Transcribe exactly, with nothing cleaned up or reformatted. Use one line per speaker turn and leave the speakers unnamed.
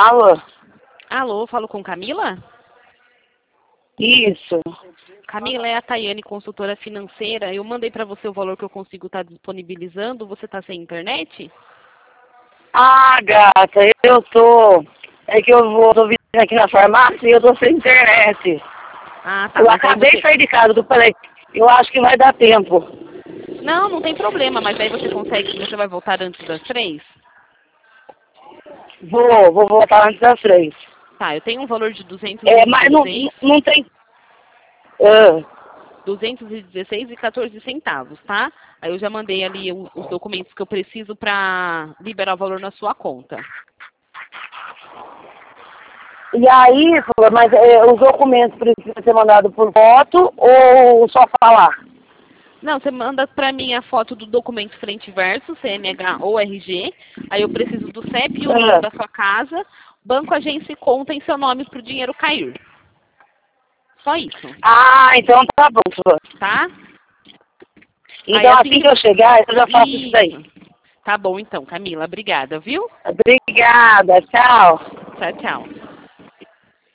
Alô?
Alô, falo com Camila?
Isso.
Camila, é a Tayane, consultora financeira. Eu mandei para você o valor que eu consigo estar disponibilizando. Você está sem internet?
Ah, gata, eu tô... É que eu vou, tô vindo aqui na farmácia e eu tô sem internet.
Ah, tá.
Eu
Mas aí
acabei de
você...
sair de casa, eu falei, eu acho que vai dar tempo.
Não, não tem problema. Mas aí você consegue, você vai voltar antes das três?
Vou, vou voltar antes das três.
Tá, eu tenho um valor de duzentos e
É, mas não,
dezesseis,
não tem... Ah,
duzentos e dezesseis e quatorze centavos, tá? Aí eu já mandei ali o- os documentos que eu preciso para liberar o valor na sua conta.
e aí, mas é, os documentos precisam ser mandados por foto ou só falar?
Não, você manda para mim a foto do documento frente e verso, C N H ou R G. Aí eu preciso do C E P e o número
Ah,
da sua casa, banco, agência e conta em seu nome para o dinheiro cair. Só isso,
ah, então tá bom, sua.
tá? Aí
Então
assim
assim
que...
que eu chegar, eu já faço isso daí.
Isso. Tá bom então, Camila. Obrigada, viu?
Obrigada, tchau.
Tchau, tchau.